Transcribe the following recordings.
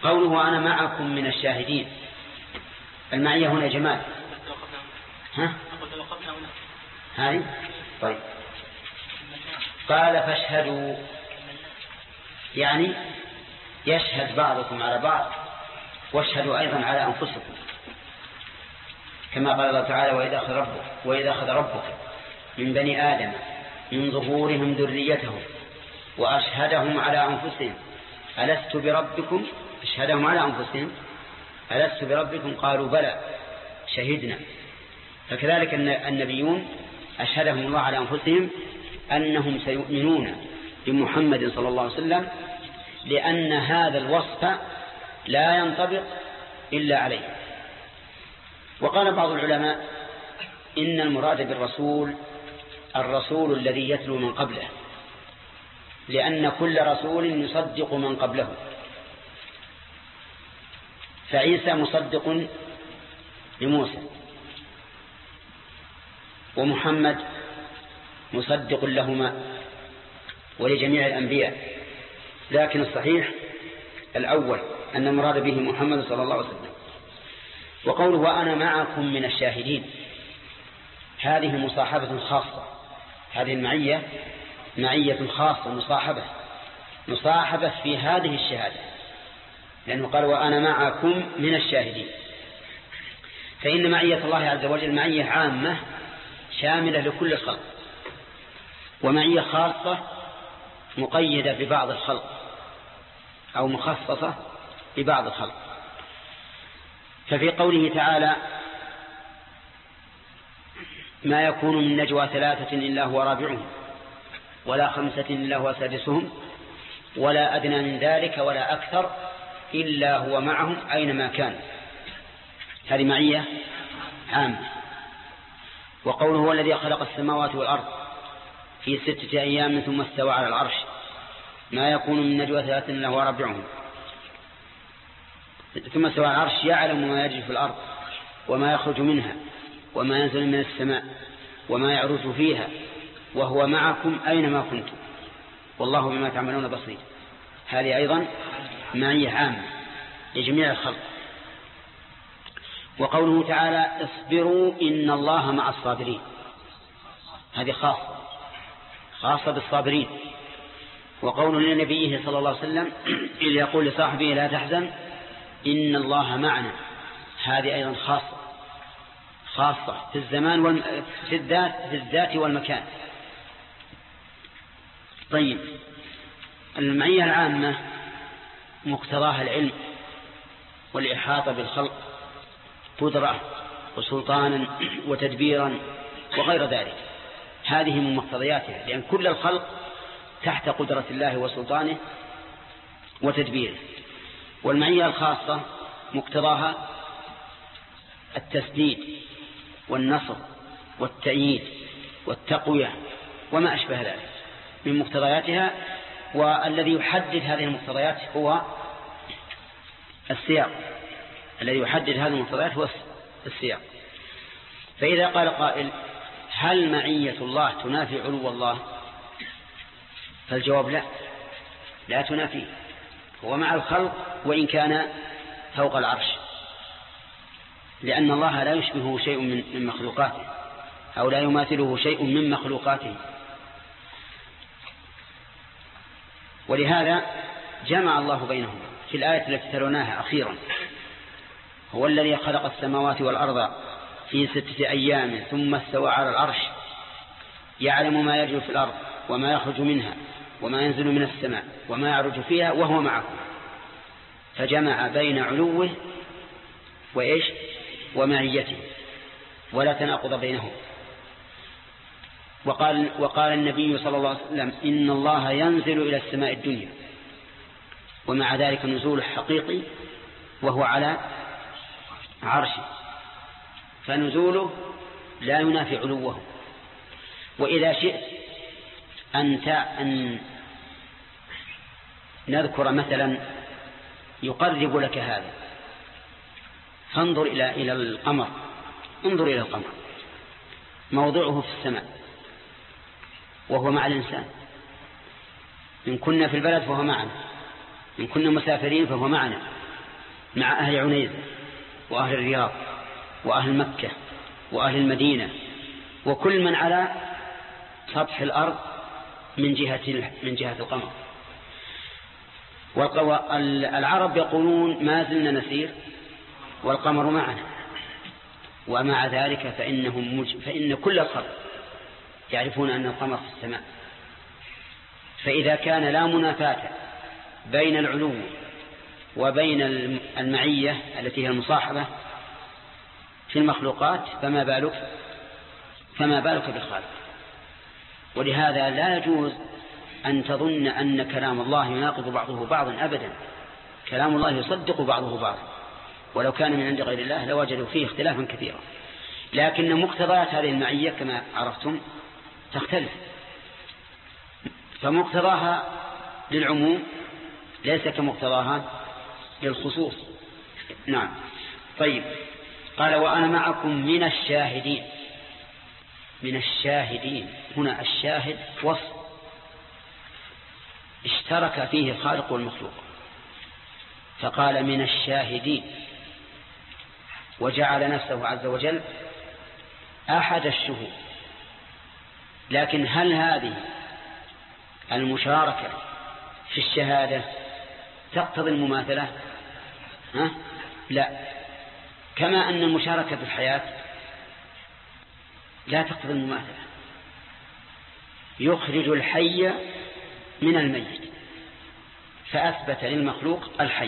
قوله أنا معكم من الشاهدين، المعية هنا جمال. ها؟ هاي طيب. قال فاشهدوا، يعني يشهد بعضكم على بعض، واشهدوا أيضا على أنفسكم، كما قال الله تعالى وإذا أخذ ربك من بني آدم من ظهورهم ذريتهم وأشهدهم على أنفسهم ألست بربكم، أشهدهم على أنفسهم ألست بربكم قالوا بلى شهدنا. فكذلك النبيون أشهدهم الله على أنفسهم أنهم سيؤمنون بمحمد صلى الله عليه وسلم، لأن هذا الوصف لا ينطبق إلا عليه. وقال بعض العلماء إن المراد بالرسول الرسول الذي يتلو من قبله، لأن كل رسول يصدق من قبله، فعيسى مصدق لموسى، ومحمد مصدق لهما ولجميع الأنبياء، لكن الصحيح الأول أن المراد به محمد صلى الله عليه وسلم. وقوله وأنا معكم من الشاهدين، هذه مصاحبة خاصة، هذه المعية معية خاصة، مصاحبة في هذه الشهادة، لأنه قال وأنا معكم من الشاهدين. فإن معية الله عز وجل معية عامة شاملة لكل الخلق، ومعية خاصة مقيدة ببعض الخلق أو مخصصة ببعض الخلق. ففي قوله تعالى ما يكون من نجوى ثلاثة إلا هو رابعهم ولا خمسة إلا هو سادسهم ولا أدنى من ذلك ولا أكثر إلا هو معهم أينما كان، هذه معية عامة. وقوله هو الذي خلق السماوات والأرض في 6 أيام ثم استوى على العرش ما يكون من نجوى ثلاثة إلا هو رابعهم ثم استوى على العرش يعلم ما يجري في الأرض وما يخرج منها وما ينزل من السماء وما يعرج فيها وهو معكم أينما كنتم والله بما تعملون بصير. هذه أيضا معية عامة لجميع الخلق. وقوله تعالى اصبروا إن الله مع الصابرين، هذه خاصة بالصابرين. وقول لنبيه صلى الله عليه وسلم إذ يقول لصاحبه لا تحزن إن الله معنا، هذه أيضا خاصة في الزمان في الذات والمكان. طيب، المعية العامة مقتضاها العلم والإحاطة بالخلق قدرة وسلطانا وتدبيرا وغير ذلك، هذه من مقتضياتها، لأن كل الخلق تحت قدرة الله وسلطانه وتدبيره. والمعية الخاصة مقتضاها التسديد والنصر والتأييد والتقوية وما أشبه ذلك من مقتضياتها. والذي يحدد هذه المقتضيات هو السياق، الذي يحدد هذه المقتضيات هو السياق. فإذا قال قائل هل معية الله تنافي علو الله؟ فالجواب لا تنافي، هو مع الخلق وإن كان فوق العرش، لأن الله لا يشبهه شيء من مخلوقاته أو لا يماثله شيء من مخلوقاته. ولهذا جمع الله بينهم في الآية التي تلوناها أخيرا، هو الذي خلق السماوات والأرض في 6 أيام ثم استوى على العرش يعلم ما يجري في الأرض وما يخرج منها وما ينزل من السماء وما يعرج فيها وهو معكم، فجمع بين علوه ومعيته ولا تناقض بينهم. وقال النبي صلى الله عليه وسلم إن الله ينزل إلى السماء الدنيا، ومع ذلك النزول حقيقي وهو على عرشه، فنزوله لا ينافي علوه. وإذا شئت أن نذكر مثلا يقرب لك هذا، فانظر إلى القمر، انظر إلى القمر موضعه في السماء وهو مع الإنسان، إن كنا في البلد فهو معنا، إن كنا مسافرين فهو معنا، مع أهل عنيزة وأهل الرياض وأهل مكة وأهل المدينة وكل من على سطح الأرض من جهة القمر. العرب يقولون ما زلنا نسير والقمر معنا، ومع ذلك فإن كل الخلق يعرفون أن القمر في السماء. فإذا كان لا منافاة بين العلو وبين المعية التي هي المصاحبة في المخلوقات فما بالك بالخالق. ولهذا لا يجوز أن تظن أن كلام الله يناقض بعضه بعضا أبدا. كلام الله يصدق بعضه بعضا، ولو كان من عند غير الله لوجدوا فيه اختلافا كثيرا. لكن مقتضيات هذه المعية كما عرفتم تختلف، فمقتضاها للعموم ليس كمقتضاها للخصوص. نعم. طيب، قال وأنا معكم من الشاهدين. من الشاهدين هنا الشاهد وصف اشترك فيه الخالق والمخلوق، فقال من الشاهدين، وجعل نفسه عز وجل أحد الشهود. لكن هل هذه المشاركة في الشهادة تقتضي المماثلة؟ لا، كما أن المشاركة في الحياة لا تقتضي المماثلة. يخرج الحي من الميت، فأثبت للمخلوق الحي.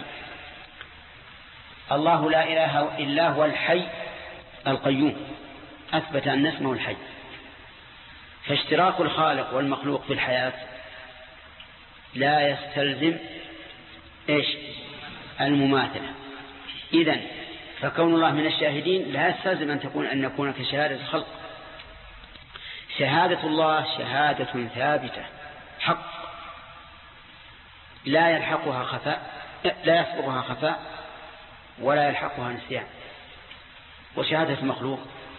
الله لا إله إلا هو الحي القيوم، أثبت أن اسمه الحي. فاشتراك الخالق والمخلوق في الحياة لا يستلزم المماثلة. إذن فكون الله من الشاهدين لا يستلزم أن نكون كشهادة الخلق. شهادة الله شهادة ثابتة حق، لا يلحقها خفاء، لا يسبقها خفاء ولا يلحقها نسيان. وشهادة المخلوق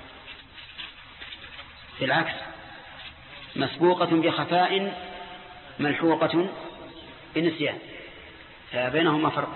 في العكس مسبوقة بخفاء ملحوقة بنسيان، فبينهما فرق.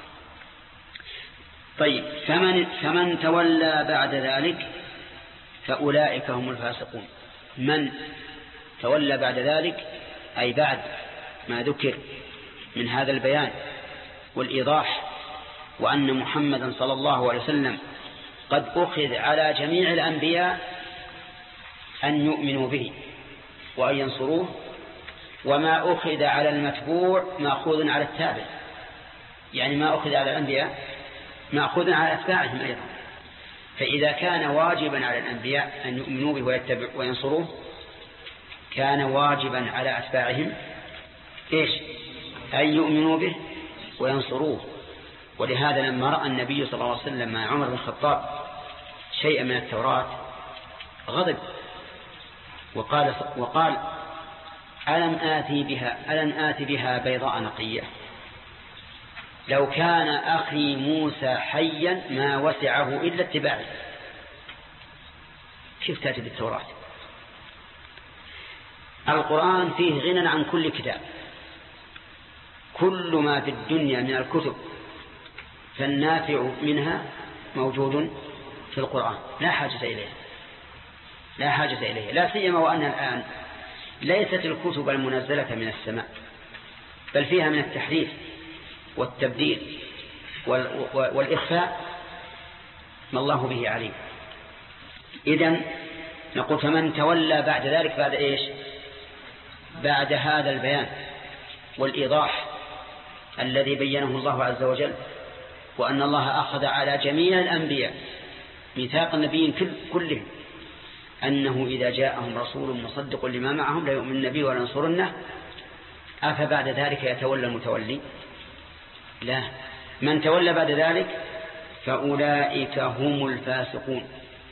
طيب، فمن تولى بعد ذلك فأولئك هم الفاسقون. من تولى بعد ذلك أي بعد ما ذكر من هذا البيان والإيضاح، وأن محمدا صلى الله عليه وسلم قد أخذ على جميع الأنبياء أن يؤمنوا به وأن ينصروه، وما أخذ على المتبوع مأخوذ على التابع. يعني ما أخذ على الأنبياء مأخوذ على أتباعهم أيضا. فإذا كان واجبا على الأنبياء أن يؤمنوا به وينصروه، كان واجبا على أتباعهم أن يؤمنوا به وينصروه. ولهذا لما رأى النبي صلى الله عليه وسلم مع عمر بن الخطاب شيئا من التوراة غضب وقال ألم آتي بها بيضاء نقية، لو كان أخي موسى حيا ما وسعه إلا اتباعي. كيف تأتي بالتوراة؟ القرآن فيه غنى عن كل كتاب. كل ما في الدنيا من الكتب فالنافع منها موجود في القرآن، لا حاجة إليه، لا سيما وأن الآن ليست الكتب المنزلة من السماء، بل فيها من التحريف والتبديل والإخفاء ما الله به عليم. إذن نقول فمن تولى بعد ذلك بعد هذا البيان والإيضاح الذي بينه الله عز وجل، وأن الله أخذ على جميع الأنبياء ميثاق النبيين كلهم أنه إذا جاءهم رسول مصدق لما معهم لا يؤمن النبي ولا ينصرنه، أفبعد ذلك يتولى المتولي؟ لا، من تولى بعد ذلك فأولئك هم الفاسقون.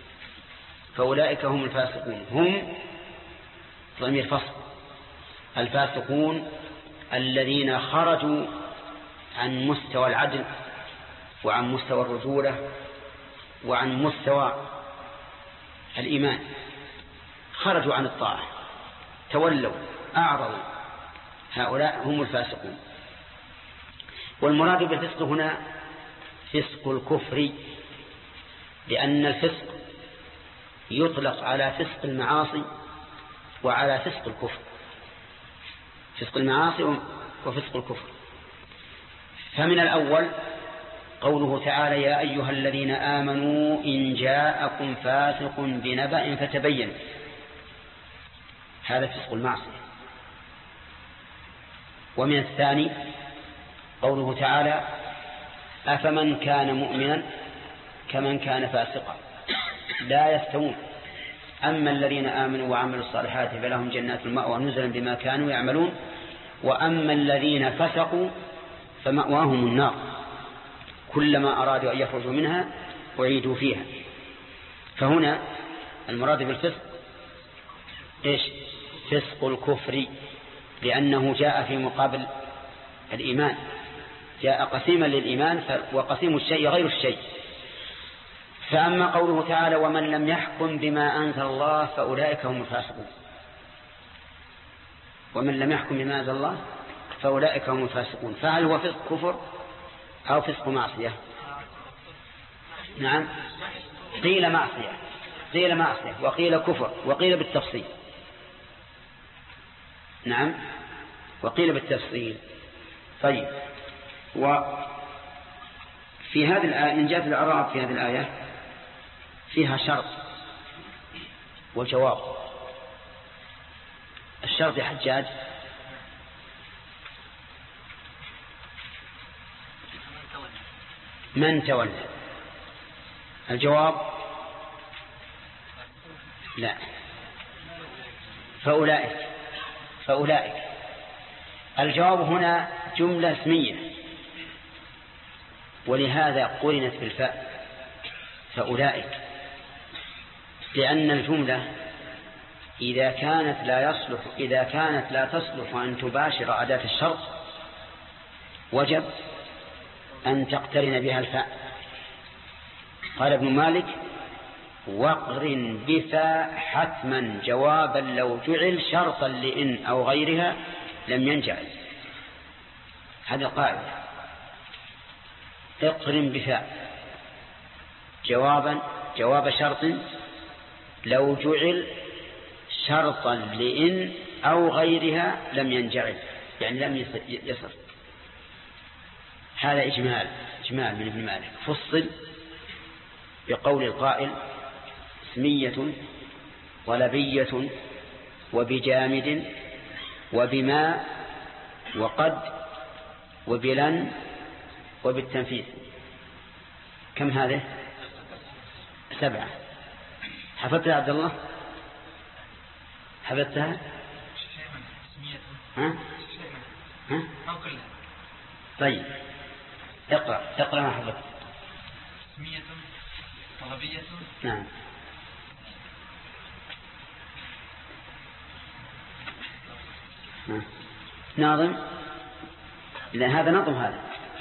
هم ضمير فصل. الفاسقون الذين خرجوا عن مستوى العدل وعن مستوى الرجولة وعن مستوى الإيمان، خرجوا عن الطاعة، تولوا، أعرضوا، هؤلاء هم الفاسقون. والمراد بالفسق هنا فسق الكفر، لأن الفسق يطلق على فسق المعاصي وعلى فسق الكفر، فسق المعاصي وفسق الكفر. فمن الأول قوله تعالى يا أيها الذين آمنوا إن جاءكم فاسق بنبأ فتبين، هذا فسق المعصية. ومن الثاني قوله تعالى أفمن كان مؤمنا كمن كان فاسقا لا يستوون، أما الذين آمنوا وعملوا الصالحات فلهم جنات المأوى نزلا بما كانوا يعملون، وأما الذين فسقوا فمأواهم النار كلما أرادوا أن يخرجوا منها أعيدوا فيها. فهنا المراد بالفسق إيش؟ فسق الكفر، لأنه جاء في مقابل الإيمان، جاء قسيما للإيمان وقسيم الشيء غير الشيء. فأما قوله تعالى ومن لم يحكم بما أنزل الله فأولئك هم الفاسقون، ومن لم يحكم بما أنزل الله فأولئك هم الفاسقون، فهل هو فسق كفر أو فسق معصية؟ نعم، قيل معصية، قيل معصية وقيل كفر وقيل بالتفصيل. نعم، وقيل بالتفصيل. طيب، وفي هذه الآية من جهة الإعراب في هذه الآية فيها شرط وجواب. الشرط يا حجاج من تولى، الجواب لا، فأولئك. الجواب هنا جملة اسمية ولهذا قرنت بالفاء فأولئك، لأن الجملة إذا كانت لا تصلح أن تباشر أداة الشرط وجب أن تقترن بها الفاء. قال ابن مالك واقرن بفاء حتما جوابا لو جعل شرطا لإن أو غيرها لم ينجعل. هذا قاعدة، اقرن بفاء جواب شرط لو جعل شرطا لإن أو غيرها لم ينجعل، يعني لم يصل. هذا إجمال من ابن مالك. فصل بقول القائل اسمية طلبية وبجامد وبما وقد وبلن وبالتنفيذ. كم هذه؟ 7. حفظتها عبد الله؟ حفظتها؟ ها؟ طيب اقرأ ما حفظت. اسمية طلبية. نعم. ناظم، لأن هذا نظم هذا.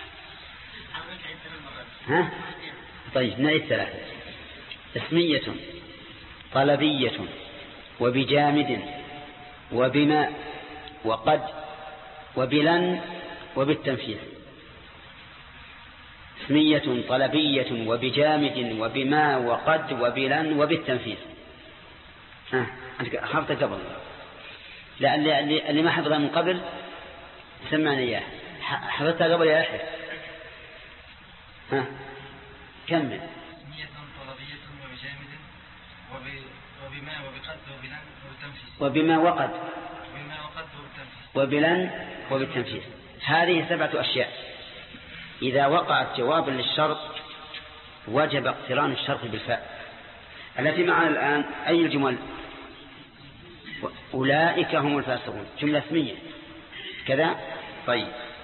ها؟ طيب نعيد 3. اسمية طلبية وبجامد وبما وقد وبلن وبالتنفيذ. اسمية طلبية وبجامد وبما وقد وبلن وبالتنفيذ. حفظت قبل، لا اللي ما حفظها من قبل سمعني إياه. حفظتها قبل يا أحد؟ كمل. اسمية طلبية وبجامد وبما وبقد وبلن وبالتنفيذ. وبما وقد وبالتنفيذ. وبلن وبالتنفيذ. هذه 7 أشياء إذا وقعت جوابا للشرط وجب اقتران الشرط بالفاء. التي معنا الآن أي الجمل؟ أولئك هم الفاسقون، جملة اسمية كذا. طيب